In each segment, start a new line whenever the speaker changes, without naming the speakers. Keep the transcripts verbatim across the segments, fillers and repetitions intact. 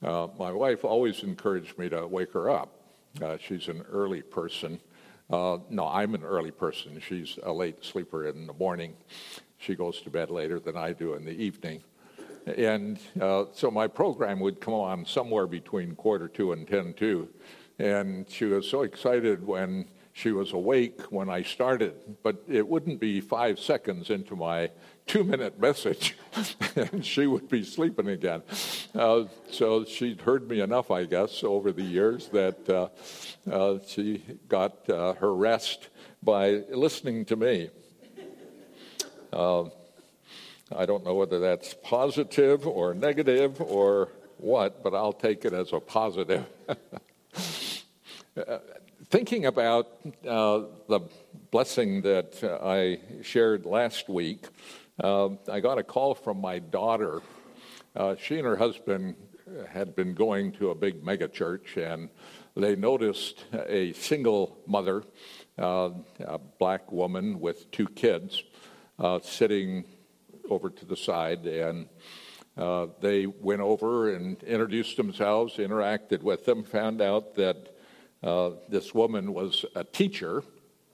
Uh, my wife always encouraged me to wake her up. Uh, she's an early person. Uh, no, I'm an early person. She's a late sleeper in the morning. She goes to bed later than I do in the evening. And uh, so my program would come on somewhere between quarter two and ten two. And she was so excited when she was awake when I started, but it wouldn't be five seconds into my two-minute message, and she would be sleeping again. Uh, so she'd heard me enough, I guess, over the years that uh, uh, she got uh, her rest by listening to me. Uh, I don't know whether that's positive or negative or what, but I'll take it as a positive. uh, Thinking about uh, the blessing that uh, I shared last week, uh, I got a call from my daughter. Uh, she and her husband had been going to a big megachurch, and they noticed a single mother, uh, a black woman with two kids, uh, sitting over to the side, and uh, they went over and introduced themselves, interacted with them, found out that Uh, this woman was a teacher,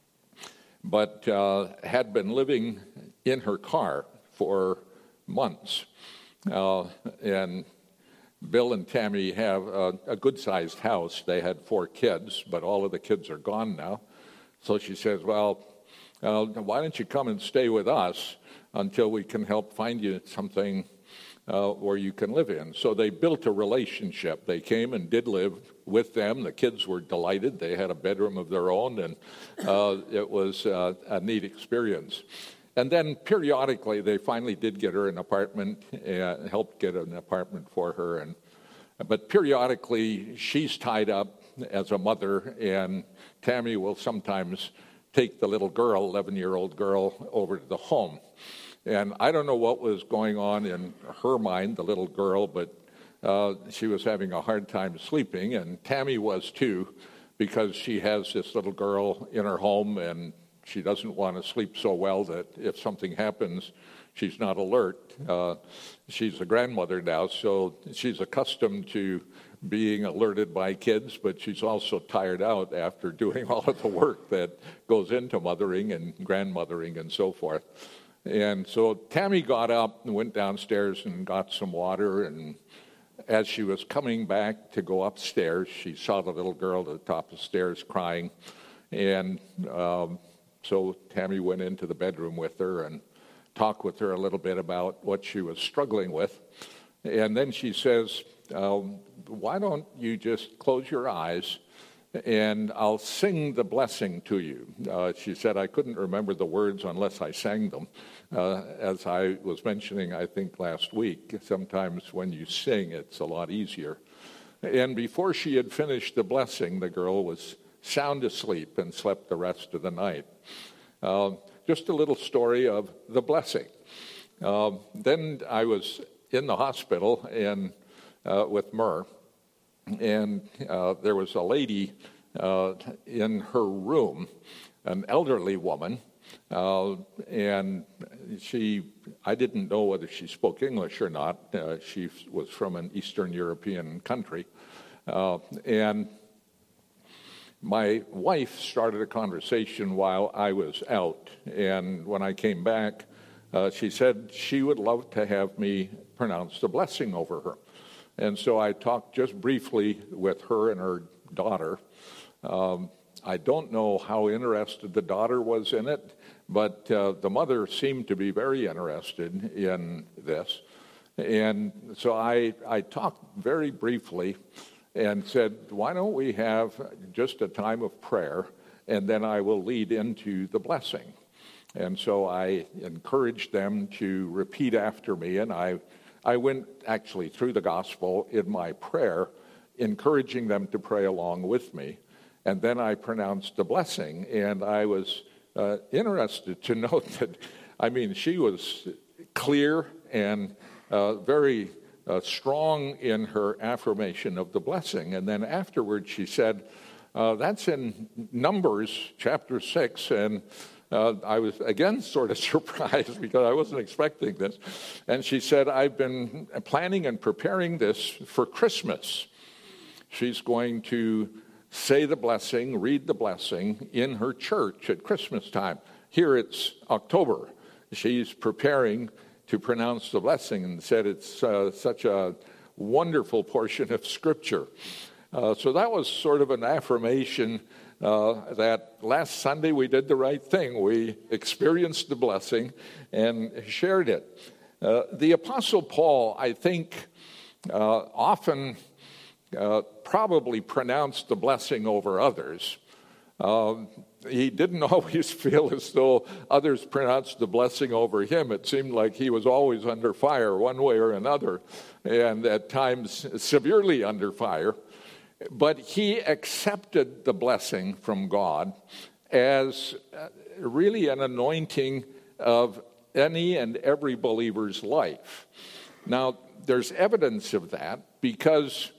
but uh, had been living in her car for months. Uh, and Bill and Tammy have a, a good-sized house. They had four kids, but all of the kids are gone now. So she says, well, uh, why don't you come and stay with us until we can help find you something uh, where you can live in. So they built a relationship. They came and did live with them. The kids were delighted. They had a bedroom of their own, and uh, it was uh, a neat experience. And then periodically, they finally did get her an apartment, and helped get an apartment for her. And but periodically, she's tied up as a mother, and Tammy will sometimes take the little girl, eleven-year-old girl, over to the home. And I don't know what was going on in her mind, the little girl, but uh, she was having a hard time sleeping, and Tammy was too, because she has this little girl in her home, and she doesn't want to sleep so well that if something happens, she's not alert. Uh, she's a grandmother now, so she's accustomed to being alerted by kids, but she's also tired out after doing all of the work that goes into mothering and grandmothering and so forth. And so Tammy got up and went downstairs and got some water, and as she was coming back to go upstairs, she saw the little girl at the top of the stairs crying. And um, so Tammy went into the bedroom with her and talked with her a little bit about what she was struggling with. And then she says, um, why don't you just close your eyes and I'll sing the blessing to you. Uh, she said, I couldn't remember the words unless I sang them. Uh, as I was mentioning, I think last week, sometimes when you sing, it's a lot easier. And before she had finished the blessing, the girl was sound asleep and slept the rest of the night. Uh, just a little story of the blessing. Uh, then I was in the hospital and uh, with Myrrh, and uh, there was a lady uh, in her room, an elderly woman, uh, and she, I didn't know whether she spoke English or not. Uh, she was from an Eastern European country. Uh, and my wife started a conversation while I was out, and when I came back, uh, she said she would love to have me pronounce the blessing over her. And so I talked just briefly with her and her daughter. Um, I don't know how interested the daughter was in it, but uh, the mother seemed to be very interested in this. And so I, I talked very briefly and said, why don't we have just a time of prayer, and then I will lead into the blessing. And so I encouraged them to repeat after me, and I I went actually through the gospel in my prayer, encouraging them to pray along with me. And then I pronounced the blessing, and I was uh, interested to note that, I mean, she was clear and uh, very uh, strong in her affirmation of the blessing. And then afterwards she said, uh, that's in Numbers chapter six, and uh, I was, again, sort of surprised because I wasn't expecting this. And she said, I've been planning and preparing this for Christmas. She's going to say the blessing, read the blessing in her church at Christmas time. Here it's October. She's preparing to pronounce the blessing and said it's uh, such a wonderful portion of Scripture. Uh, so that was sort of an affirmation uh, that last Sunday we did the right thing. We experienced the blessing and shared it. Uh, the Apostle Paul, I think, uh, often uh, probably pronounced the blessing over others. Um, he didn't always feel as though others pronounced the blessing over him. It seemed like he was always under fire one way or another, and at times severely under fire. But he accepted the blessing from God as really an anointing of any and every believer's life. Now, there's evidence of that because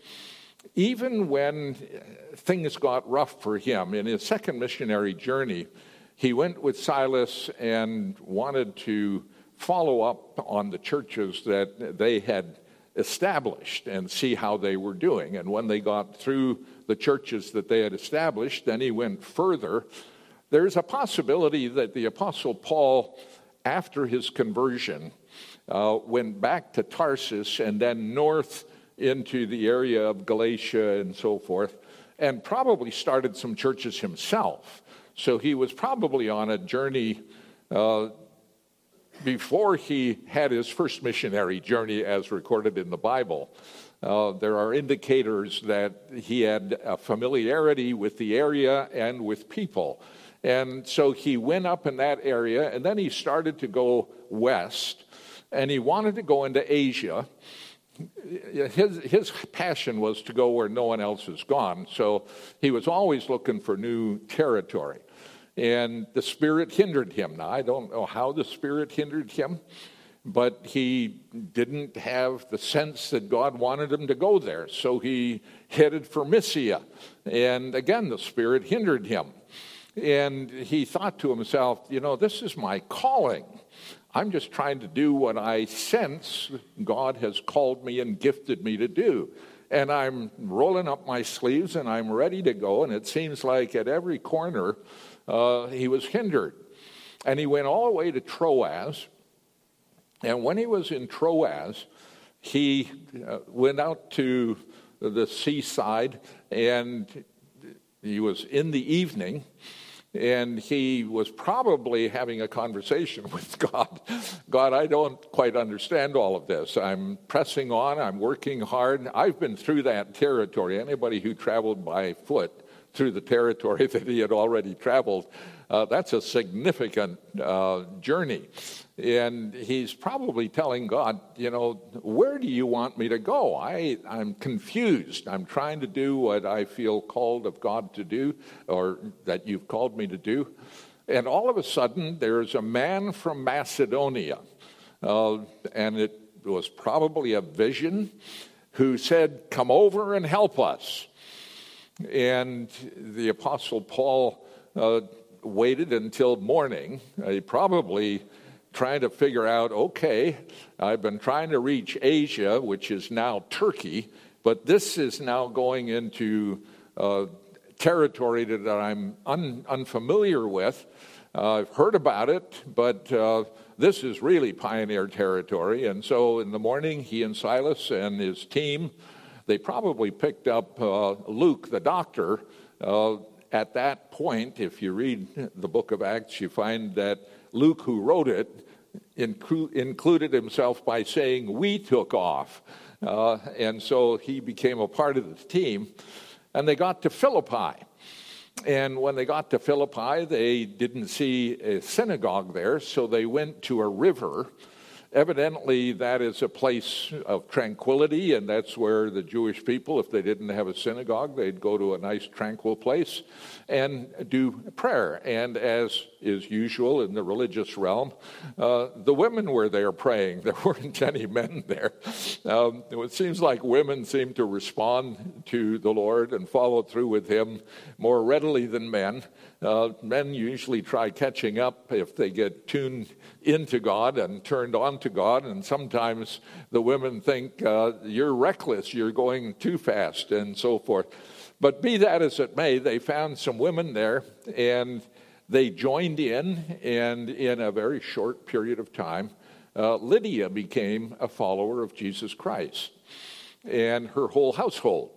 even when things got rough for him in his second missionary journey, he went with Silas and wanted to follow up on the churches that they had established and see how they were doing. And when they got through the churches that they had established, then he went further. There's a possibility that the Apostle Paul, after his conversion, uh, went back to Tarsus and then north into the area of Galatia and so forth, and probably started some churches himself. So he was probably on a journey uh, before he had his first missionary journey as recorded in the Bible. Uh, there are indicators that he had a familiarity with the area and with people. And so he went up in that area, and then he started to go west, and he wanted to go into Asia. His, his passion was to go where no one else has gone, so he was always looking for new territory. And the Spirit hindered him. Now, I don't know how the Spirit hindered him, but he didn't have the sense that God wanted him to go there. So he headed for Mysia. And again, the Spirit hindered him. And he thought to himself, you know, this is my calling. I'm just trying to do what I sense God has called me and gifted me to do. And I'm rolling up my sleeves and I'm ready to go. And it seems like at every corner, Uh, he was hindered. And he went all the way to Troas. And when he was in Troas, he uh, went out to the seaside, and he was in the evening, and he was probably having a conversation with God. God, I don't quite understand all of this. I'm pressing on. I'm working hard. I've been through that territory. Anybody who traveled by foot through the territory that he had already traveled, uh, that's a significant uh, journey. And he's probably telling God, you know, where do you want me to go? I, I'm confused. I'm trying to do what I feel called of God to do, or that you've called me to do. And all of a sudden, there's a man from Macedonia, uh, and it was probably a vision, who said, come over and help us. And the Apostle Paul uh, waited until morning. Uh, he probably trying to figure out, okay, I've been trying to reach Asia, which is now Turkey, but this is now going into uh, territory that I'm un- unfamiliar with. Uh, I've heard about it, but uh, this is really pioneer territory. And so in the morning, he and Silas and his team, they probably picked up uh, Luke, the doctor. Uh, at that point, if you read the book of Acts, you find that Luke, who wrote it, inclu- included himself by saying, we took off. Uh, and so he became a part of the team. And they got to Philippi. And when they got to Philippi, they didn't see a synagogue there, so they went to a river. Evidently, that is a place of tranquility, and that's where the Jewish people, if they didn't have a synagogue, they'd go to a nice tranquil place and do prayer. And as is usual in the religious realm, uh, the women were there praying. There weren't any men there. Um, it seems like women seem to respond to the Lord and follow through with him more readily than men. Uh, men usually try catching up if they get tuned into God and turned on to God, and sometimes the women think, uh, you're reckless, you're going too fast, and so forth. But be that as it may, they found some women there, and they joined in, and in a very short period of time, uh, Lydia became a follower of Jesus Christ, and her whole household.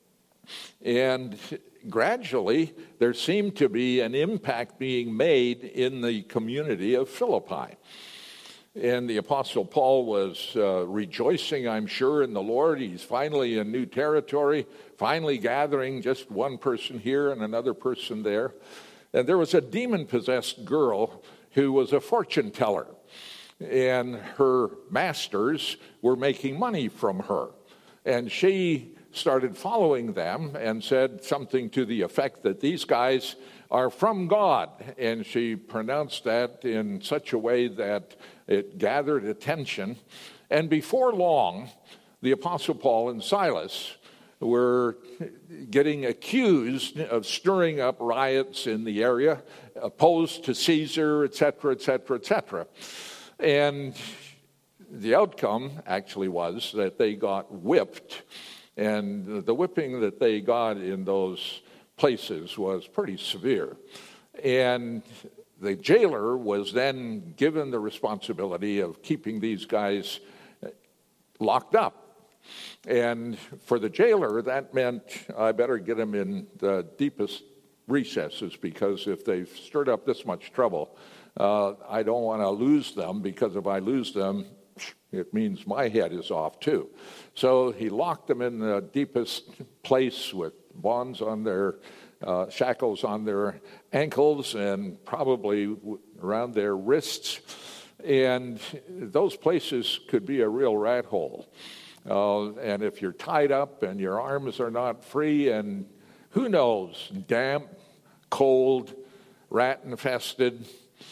And gradually, there seemed to be an impact being made in the community of Philippi. And the Apostle Paul was uh, rejoicing, I'm sure, in the Lord. He's finally in new territory, finally gathering just one person here and another person there. And there was a demon-possessed girl who was a fortune teller. And her masters were making money from her. And she started following them and said something to the effect that these guys are from God. And she pronounced that in such a way that it gathered attention. And before long, the Apostle Paul and Silas were getting accused of stirring up riots in the area, opposed to Caesar, et cetera, et cetera, et cetera. And the outcome actually was that they got whipped. And the whipping that they got in those places was pretty severe. And the jailer was then given the responsibility of keeping these guys locked up. And for the jailer, that meant I better get them in the deepest recesses, because if they've stirred up this much trouble, uh, I don't want to lose them, because if I lose them, it means my head is off too. So he locked them in the deepest place with bonds on their, uh, shackles on their ankles and probably around their wrists. And those places could be a real rat hole. Uh, and if you're tied up and your arms are not free, and who knows, damp, cold, rat-infested.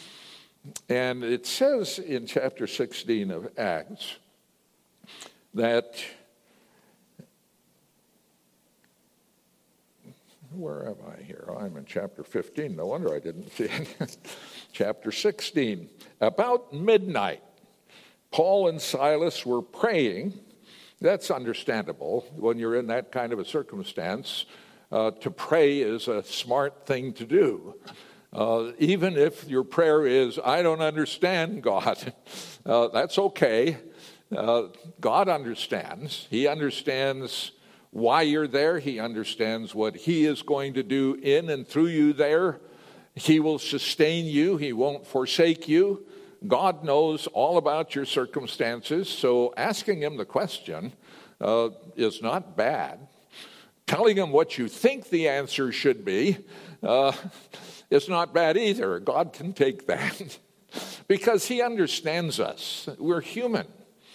And it says in chapter sixteen of Acts that, where am I here? I'm in chapter fifteen. No wonder I didn't see it. Chapter sixteen. About midnight, Paul and Silas were praying. That's understandable when you're in that kind of a circumstance. Uh, to pray is a smart thing to do. Uh, even if your prayer is, I don't understand, God, uh, that's okay. Uh, God understands. He understands why you're there. He understands what he is going to do in and through you there. He will sustain you. He won't forsake you. God knows all about your circumstances, so asking him the question uh, is not bad. Telling him what you think the answer should be uh, is not bad either. God can take that because he understands us. We're human.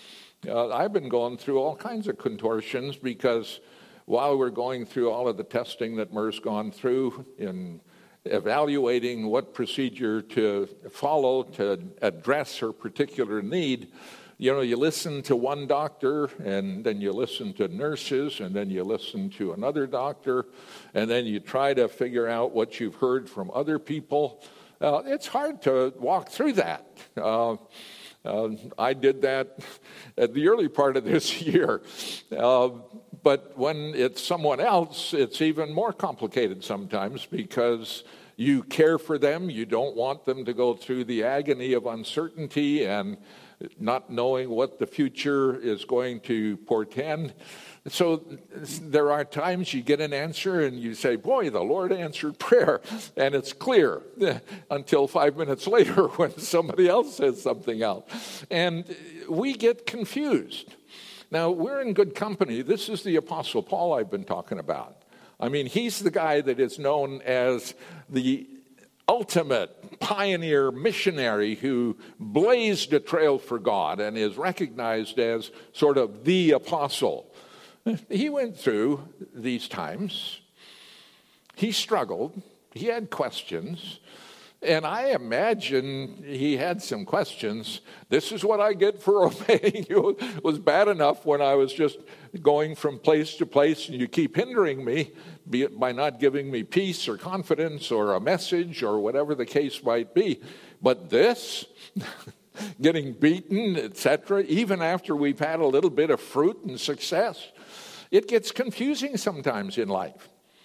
Uh, I've been going through all kinds of contortions because while we're going through all of the testing that Mer's gone through in evaluating what procedure to follow to address her particular need, you know, you listen to one doctor, and then you listen to nurses, and then you listen to another doctor, and then you try to figure out what you've heard from other people. Uh, it's hard to walk through that. Uh, uh, I did that at the early part of this year. Uh, But when it's someone else, it's even more complicated sometimes because you care for them. You don't want them to go through the agony of uncertainty and not knowing what the future is going to portend. So there are times you get an answer and you say, boy, the Lord answered prayer. And it's clear until five minutes later when somebody else says something else. And we get confused. Now, we're in good company. This is the Apostle Paul I've been talking about. I mean, he's the guy that is known as the ultimate pioneer missionary who blazed a trail for God and is recognized as sort of the apostle. He went through these times. He struggled. He had questions. And I imagine he had some questions. This is what I get for obeying you. It was bad enough when I was just going from place to place and you keep hindering me, be it by not giving me peace or confidence or a message or whatever the case might be. But this, getting beaten, et cetera, even after we've had a little bit of fruit and success, it gets confusing sometimes in life.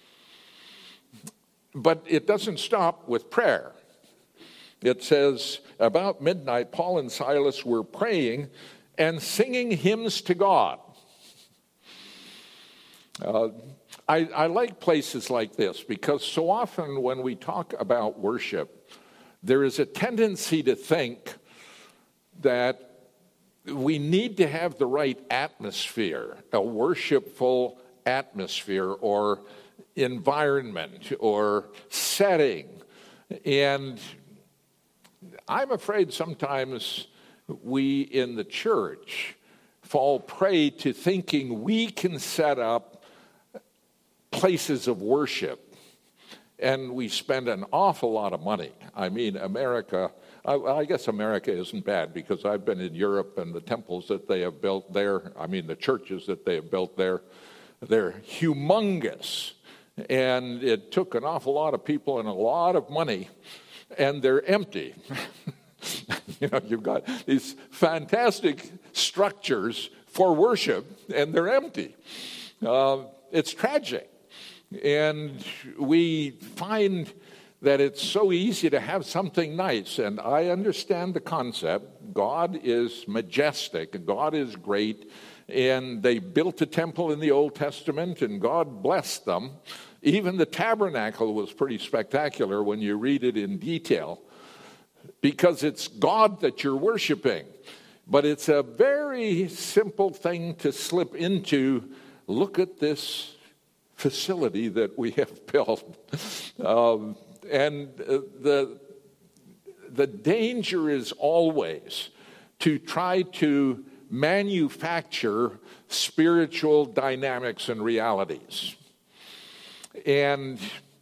But it doesn't stop with prayer. It says, about midnight, Paul and Silas were praying and singing hymns to God. Uh, I, I like places like this because so often when we talk about worship, there is a tendency to think that we need to have the right atmosphere, a worshipful atmosphere or environment or setting. And I'm afraid sometimes we in the church fall prey to thinking we can set up places of worship, and we spend an awful lot of money. I mean, America, I, I guess America isn't bad because I've been in Europe and the temples that they have built there, I mean the churches that they have built there, they're humongous. And it took an awful lot of people and a lot of money, and they're empty. You know, you've got these fantastic structures for worship, and they're empty. Uh, it's tragic. And we find that it's so easy to have something nice. And I understand the concept. God is majestic. God is great. And they built a temple in the Old Testament, and God blessed them. Even the tabernacle was pretty spectacular when you read it in detail, because it's God that you're worshiping. But it's a very simple thing to slip into. Look at this facility that we have built. Um, and uh, the, the danger is always to try to manufacture spiritual dynamics and realities. And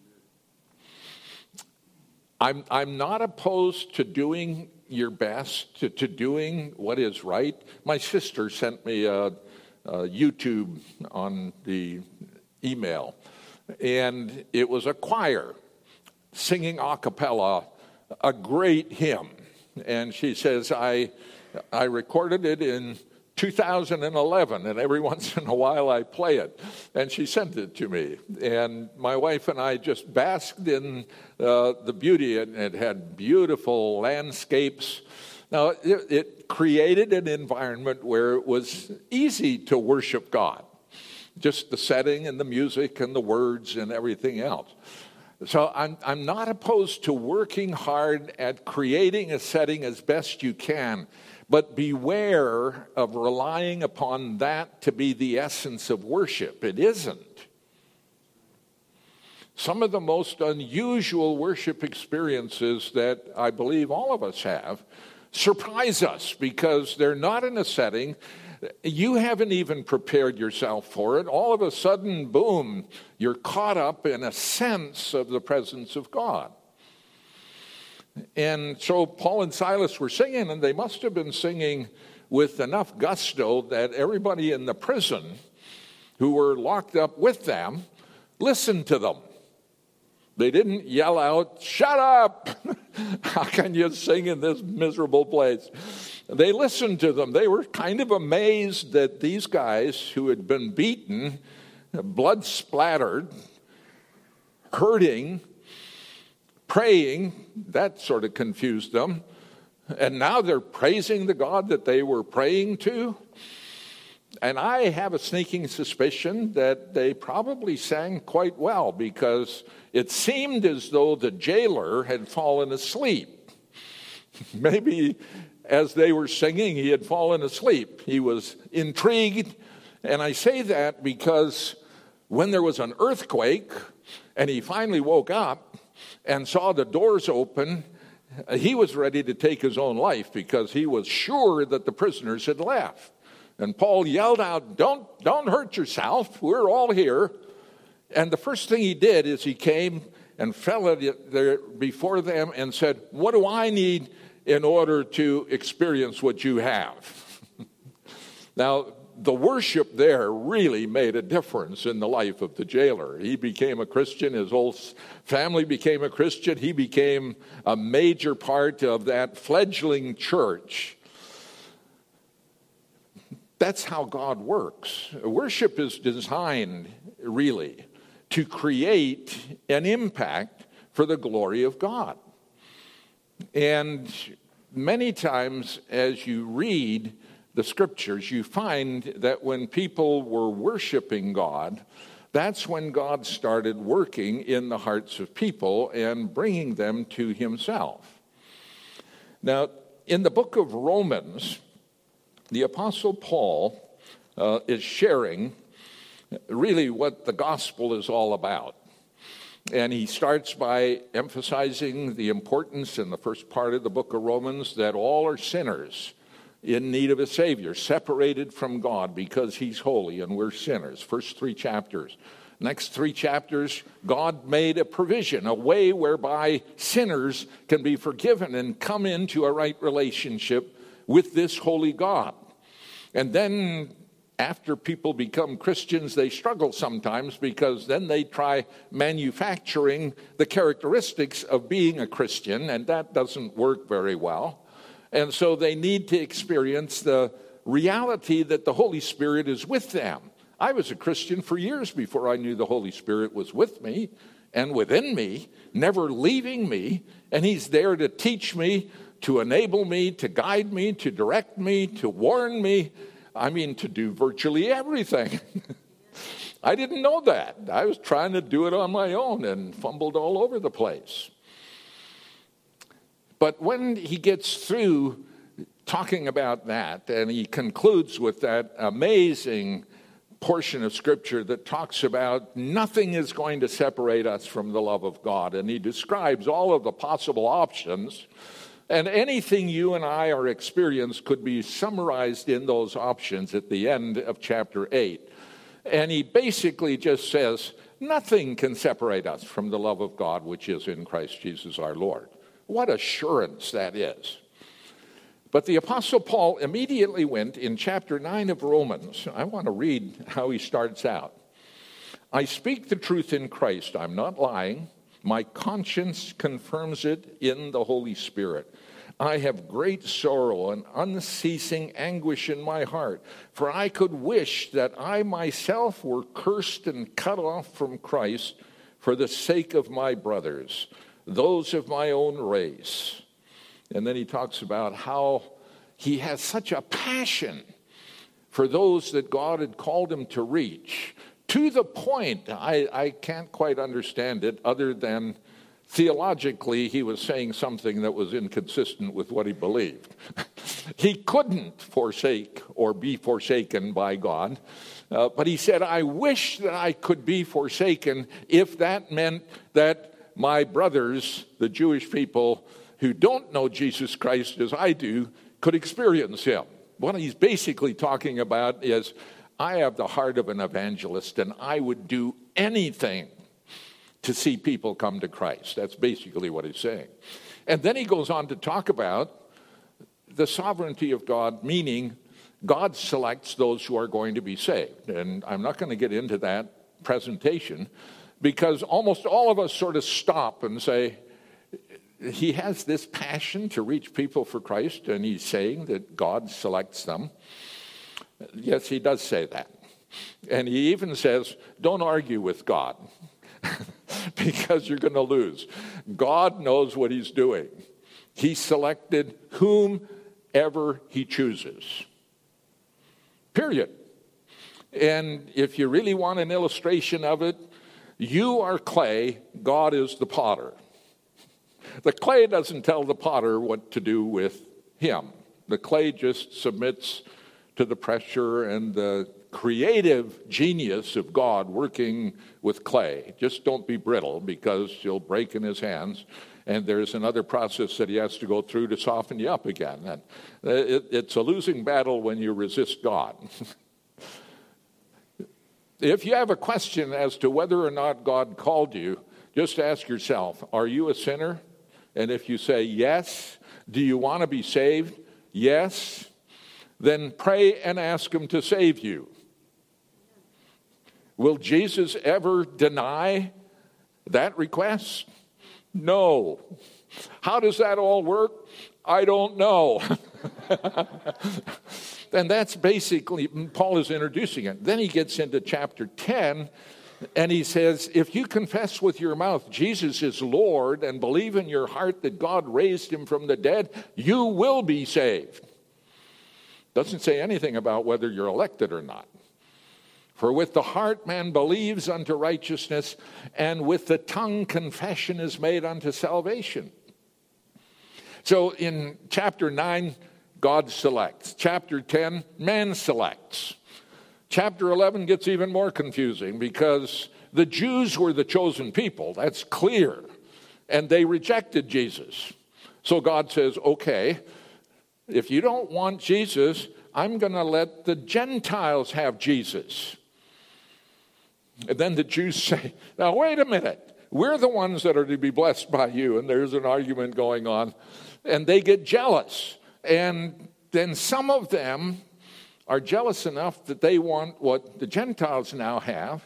I'm, I'm not opposed to doing your best, to, to doing what is right. My sister sent me a, a YouTube on the email, and it was a choir singing a cappella a great hymn. And she says, I, I recorded it in two thousand eleven, and every once in a while I play it. And she sent it to me. And my wife and I just basked in uh, the beauty. And it had beautiful landscapes. Now, it, it created an environment where it was easy to worship God. Just the setting and the music and the words and everything else. So I'm, I'm not opposed to working hard at creating a setting as best you can. But beware of relying upon that to be the essence of worship. It isn't. Some of the most unusual worship experiences that I believe all of us have surprise us because they're not in a setting. You haven't even prepared yourself for it. All of a sudden, boom, you're caught up in a sense of the presence of God. And so Paul and Silas were singing, and they must have been singing with enough gusto that everybody in the prison who were locked up with them listened to them. They didn't yell out, "Shut up! How can you sing in this miserable place?" They listened to them. They were kind of amazed that these guys who had been beaten, blood splattered, hurting, praying, that sort of confused them. And now they're praising the God that they were praying to. And I have a sneaking suspicion that they probably sang quite well because it seemed as though the jailer had fallen asleep. Maybe as they were singing, he had fallen asleep. He was intrigued. And I say that because when there was an earthquake and he finally woke up, and saw the doors open, he was ready to take his own life because he was sure that the prisoners had left. And Paul yelled out, don't, don't hurt yourself. We're all here. And the first thing he did is he came and fell at there before them and said, what do I need in order to experience what you have? Now, the worship there really made a difference in the life of the jailer. He became a Christian. His whole family became a Christian. He became a major part of that fledgling church. That's how God works. Worship is designed, really, to create an impact for the glory of God. And many times as you read the scriptures, you find that when people were worshiping God, that's when God started working in the hearts of people and bringing them to himself. Now, in the book of Romans, the Apostle Paul uh, is sharing really what the gospel is all about. And he starts by emphasizing the importance in the first part of the book of Romans that all are sinners in need of a Savior, separated from God because he's holy and we're sinners. First three chapters. Next three chapters, God made a provision, a way whereby sinners can be forgiven and come into a right relationship with this holy God. And then after people become Christians, they struggle sometimes because then they try manufacturing the characteristics of being a Christian, and that doesn't work very well. And so they need to experience the reality that the Holy Spirit is with them. I was a Christian for years before I knew the Holy Spirit was with me and within me, never leaving me, and he's there to teach me, to enable me, to guide me, to direct me, to warn me. I mean, to do virtually everything. I didn't know that. I was trying to do it on my own and fumbled all over the place. But when he gets through talking about that, and he concludes with that amazing portion of Scripture that talks about nothing is going to separate us from the love of God, and he describes all of the possible options, and anything you and I are experiencing could be summarized in those options at the end of chapter eight. And he basically just says, nothing can separate us from the love of God which is in Christ Jesus our Lord. What assurance that is. But the Apostle Paul immediately went in chapter nine of Romans. I want to read how he starts out. I speak the truth in Christ. I'm not lying. My conscience confirms it in the Holy Spirit. I have great sorrow and unceasing anguish in my heart, for I could wish that I myself were cursed and cut off from Christ for the sake of my brothers, those of my own race. And then he talks about how he has such a passion for those that God had called him to reach, to the point, I, I can't quite understand it other than theologically he was saying something that was inconsistent with what he believed. He couldn't forsake or be forsaken by God, uh, but he said, I wish that I could be forsaken if that meant that my brothers, the Jewish people who don't know Jesus Christ as I do, could experience him. What he's basically talking about is, I have the heart of an evangelist, and I would do anything to see people come to Christ. That's basically what he's saying. And then he goes on to talk about the sovereignty of God, meaning God selects those who are going to be saved. And I'm not going to get into that presentation because almost all of us sort of stop and say, he has this passion to reach people for Christ, and he's saying that God selects them. Yes, he does say that. And he even says, don't argue with God because you're going to lose. God knows what he's doing. He selected whomever he chooses. Period. And if you really want an illustration of it, you are clay, God is the potter. The clay doesn't tell the potter what to do with him. The clay just submits to the pressure and the creative genius of God working with clay. Just don't be brittle, because you'll break in his hands. And there's another process that he has to go through to soften you up again. And it, it's a losing battle when you resist God. If you have a question as to whether or not God called you, just ask yourself, are you a sinner? And if you say yes, do you want to be saved? Yes. Then pray and ask him to save you. Will Jesus ever deny that request? No. How does that all work? I don't know. And that's basically, Paul is introducing it. Then he gets into chapter ten, and he says, if you confess with your mouth Jesus is Lord and believe in your heart that God raised him from the dead, you will be saved. Doesn't say anything about whether you're elected or not. For with the heart man believes unto righteousness, and with the tongue confession is made unto salvation. So in chapter nine, God selects. Chapter ten, man selects. Chapter eleven gets even more confusing, because the Jews were the chosen people. That's clear. And they rejected Jesus. So God says, okay, if you don't want Jesus, I'm going to let the Gentiles have Jesus. And then the Jews say, now wait a minute. We're the ones that are to be blessed by you. And there's an argument going on. And they get jealous. And then some of them are jealous enough that they want what the Gentiles now have.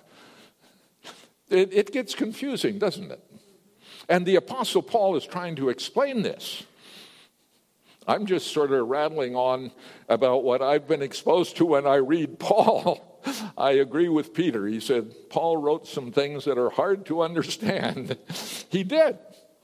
It, it gets confusing, doesn't it? And the Apostle Paul is trying to explain this. I'm just sort of rattling on about what I've been exposed to when I read Paul. I agree with Peter. He said, Paul wrote some things that are hard to understand. He did.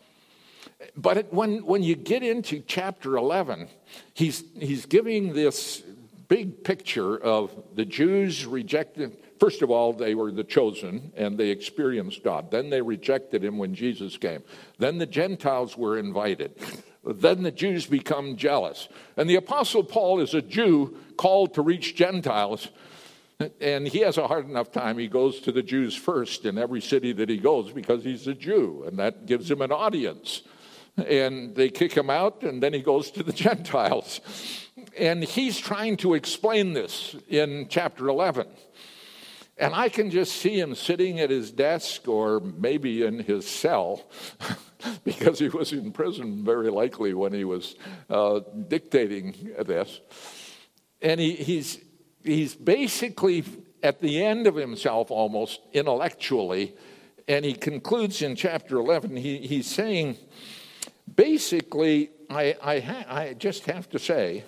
But it, when, when you get into chapter eleven, he's, he's giving this big picture of the Jews rejected. First of all, they were the chosen, and they experienced God. Then they rejected him when Jesus came. Then the Gentiles were invited. Then the Jews become jealous. And the Apostle Paul is a Jew called to reach Gentiles. And he has a hard enough time. He goes to the Jews first in every city that he goes, because he's a Jew, and that gives him an audience. And they kick him out, and then he goes to the Gentiles. And he's trying to explain this in chapter eleven. And I can just see him sitting at his desk, or maybe in his cell, because he was in prison very likely when he was uh, dictating this. And he, he's he's basically at the end of himself almost intellectually, and he concludes in chapter eleven, he, he's saying, basically, I, I, ha- I just have to say,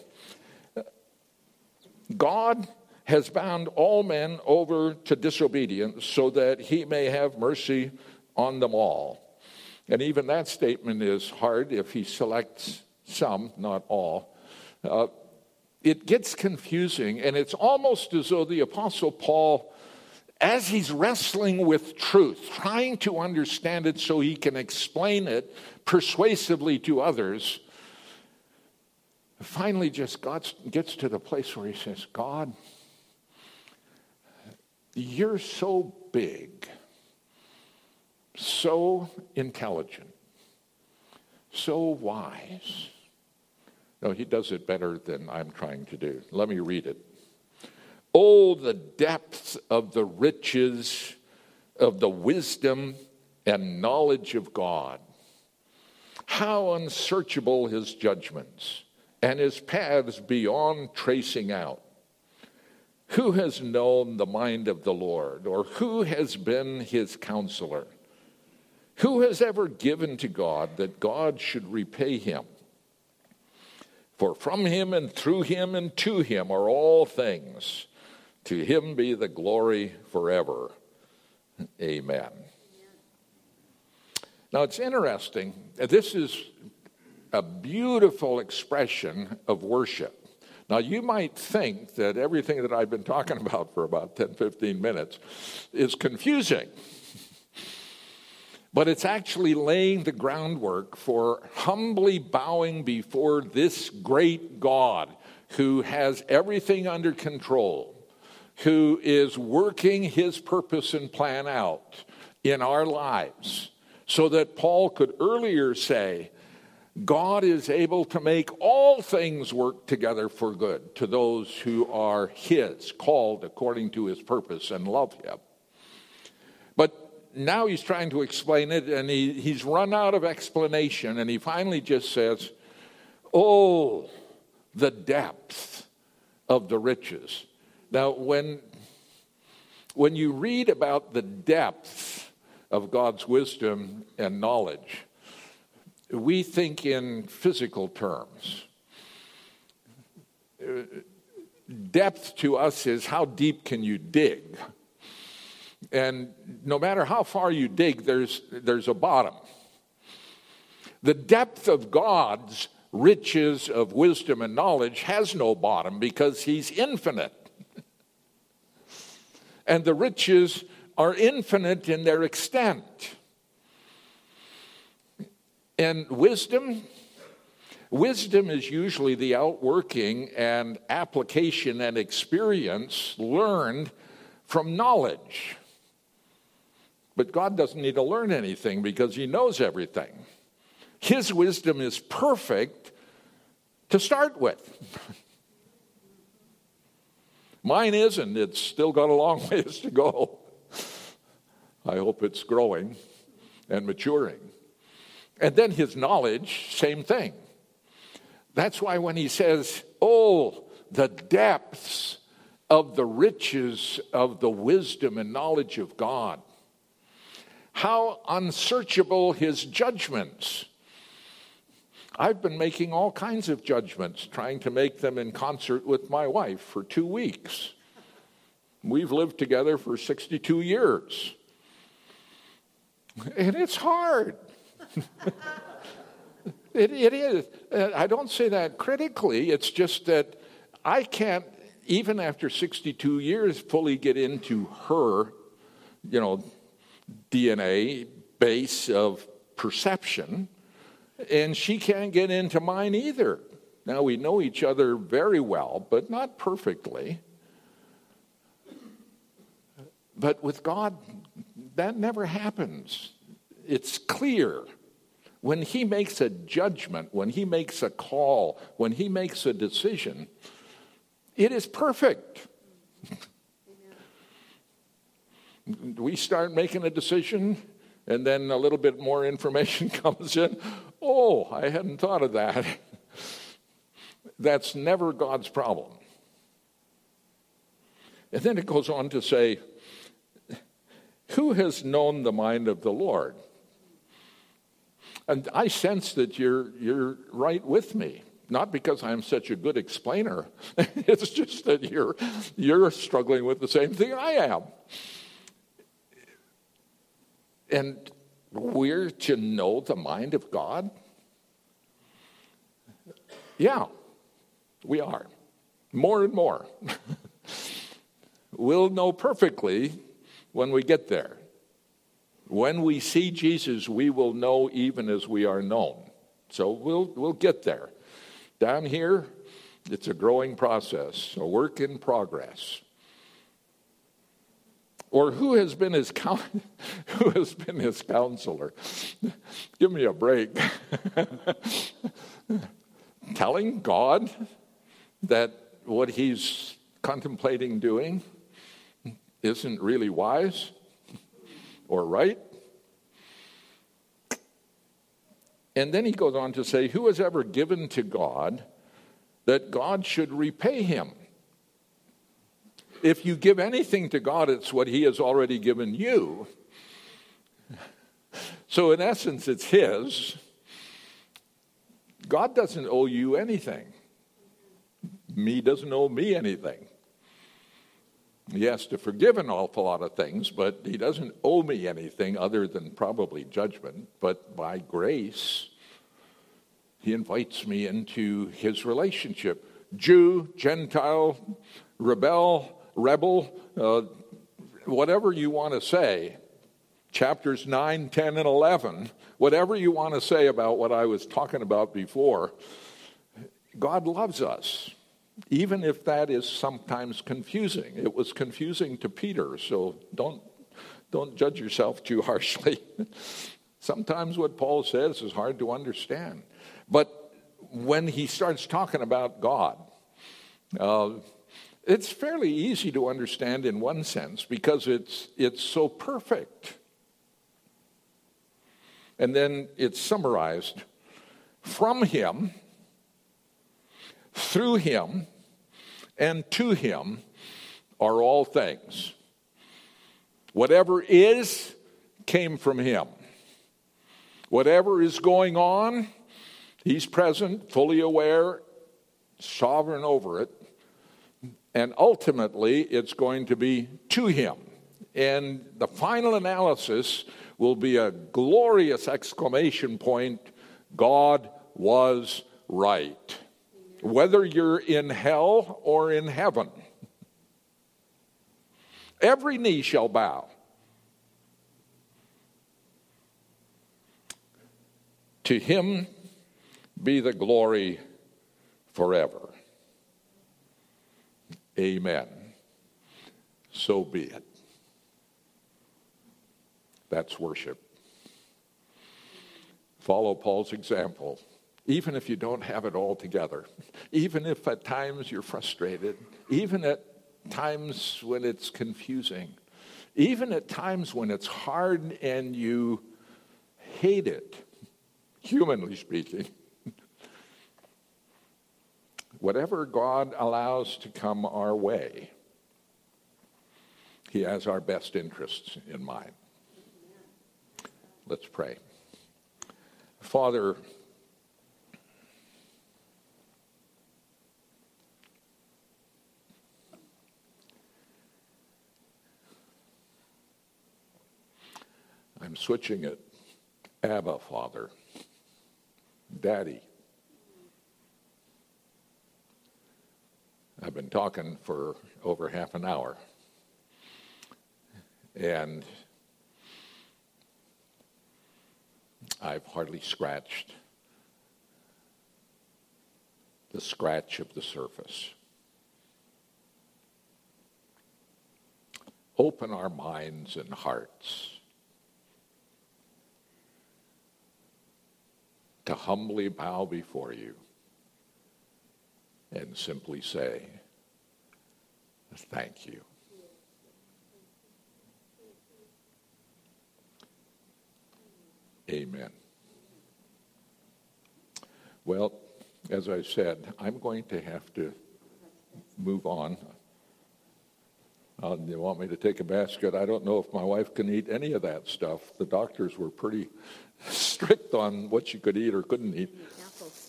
God has bound all men over to disobedience so that he may have mercy on them all. And even that statement is hard if he selects some, not all. Uh, it gets confusing, and it's almost as though the Apostle Paul, as he's wrestling with truth, trying to understand it so he can explain it persuasively to others, finally just got, gets to the place where he says, God, you're so big, so intelligent, so wise. No, he does it better than I'm trying to do. Let me read it. Oh, the depth of the riches of the wisdom and knowledge of God. How unsearchable his judgments, and his paths beyond tracing out. Who has known the mind of the Lord, or who has been his counselor? Who has ever given to God that God should repay him? For from him and through him and to him are all things. To him be the glory forever. Amen. Now it's interesting. This is a beautiful expression of worship. Now, you might think that everything that I've been talking about for about ten, fifteen minutes is confusing. But it's actually laying the groundwork for humbly bowing before this great God who has everything under control, who is working his purpose and plan out in our lives, so that Paul could earlier say, God is able to make all things work together for good to those who are his, called according to his purpose and love him. But now he's trying to explain it, and he, he's run out of explanation, and he finally just says, oh, the depth of the riches. Now, when, when you read about the depth of God's wisdom and knowledge, we think in physical terms. Depth to us is how deep can you dig? And no matter how far you dig, there's, there's a bottom. The depth of God's riches of wisdom and knowledge has no bottom because he's infinite. And the riches are infinite in their extent. And wisdom, wisdom is usually the outworking and application and experience learned from knowledge. But God doesn't need to learn anything because he knows everything. His wisdom is perfect to start with. Mine isn't. It's still got a long ways to go. I hope it's growing and maturing. And then his knowledge, same thing. That's why when he says, oh, the depths of the riches of the wisdom and knowledge of God, how unsearchable his judgments. I've been making all kinds of judgments, trying to make them in concert with my wife for two weeks. We've lived together for sixty-two years. And it's hard. it, it is. I don't say that critically. It's just that I can't, even after sixty-two years, fully get into her, you know, D N A base of perception, and she can't get into mine either. Now, we know each other very well, but not perfectly. But with God, that never happens. It's clear. When he makes a judgment, when he makes a call, when he makes a decision, it is perfect. We start making a decision, and then a little bit more information comes in. Oh, I hadn't thought of that. That's never God's problem. And then it goes on to say, who has known the mind of the Lord? And I sense that you're you're right with me. Not because I'm such a good explainer. It's just that you're you're struggling with the same thing I am. And we're to know the mind of God? Yeah, we are. More and more. We'll know perfectly when we get there. When we see Jesus, we will know even as we are known. So we'll we'll get there. Down here, it's a growing process, a work in progress. Or who has been his coun- who has been his counselor? Give me a break. Telling God that what he's contemplating doing isn't really wise or right. And then he goes on to say, who has ever given to God that God should repay him? If you give anything to God, it's what he has already given you. So in essence, it's his. God doesn't owe you anything. Me doesn't owe me anything. He has to forgive an awful lot of things, but he doesn't owe me anything other than probably judgment. But by grace, he invites me into his relationship. Jew, Gentile, rebel, rebel, uh, whatever you want to say, chapters nine, ten, and eleven, whatever you want to say about what I was talking about before, God loves us. even if that is sometimes confusing. It was confusing to Peter, so don't, don't judge yourself too harshly. Sometimes what Paul says is hard to understand. But when he starts talking about God, uh, it's fairly easy to understand in one sense because it's it's so perfect. And then it's summarized. From him, through him, and to him are all things. Whatever is came from him. Whatever is going on, he's present, fully aware, sovereign over it. And ultimately, it's going to be to him. And the final analysis will be a glorious exclamation point. God was right. Whether you're in hell or in heaven, every knee shall bow. To him be the glory forever. Amen. So be it. That's worship. Follow Paul's example. Even if you don't have it all together, even if at times you're frustrated, even at times when it's confusing, even at times when it's hard and you hate it, humanly speaking, whatever God allows to come our way, he has our best interests in mind. Let's pray. Father, I'm switching it. Abba, Father. Daddy. I've been talking for over half an hour. And I've hardly scratched the scratch of the surface. Open our minds and hearts to humbly bow before you and simply say, thank you. Amen. Well, as I said, I'm going to have to move on. Uh, you want me to take a basket? I don't know if my wife can eat any of that stuff. The doctors were pretty strict on what she could eat or couldn't eat.
Apples.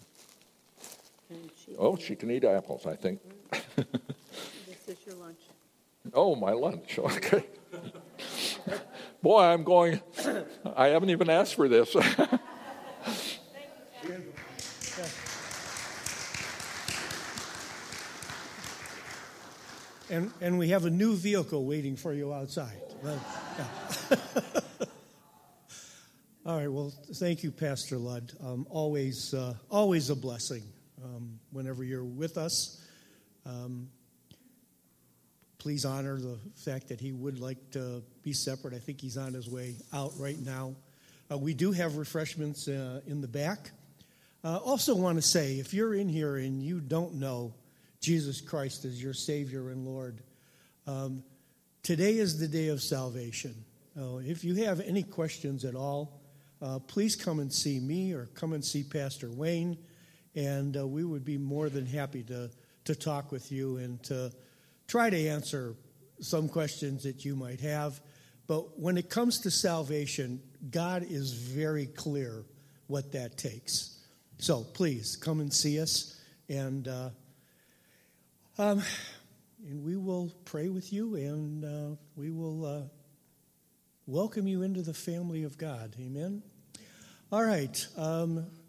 She
Oh, she can eat apples, I think.
This is your lunch.
Oh, my lunch. Okay. Boy, I'm going, I haven't even asked for this.
And and we have a new vehicle waiting for you outside. But, yeah. All right. Well, thank you, Pastor Ludd. Um, always, uh, always a blessing um, whenever you're with us. Um, please honor the fact that he would like to be separate. I think he's on his way out right now. Uh, we do have refreshments uh, in the back. Uh, also, want to say, if you're in here and you don't know Jesus Christ as your Savior and Lord, um, today is the day of salvation. Uh, if you have any questions at all, uh, please come and see me or come and see Pastor Wayne, and uh, we would be more than happy to, to talk with you and to try to answer some questions that you might have. But when it comes to salvation, God is very clear what that takes. So please come and see us, and uh, um, and we will pray with you, and uh, we will uh, welcome you into the family of God. Amen. All right. Um,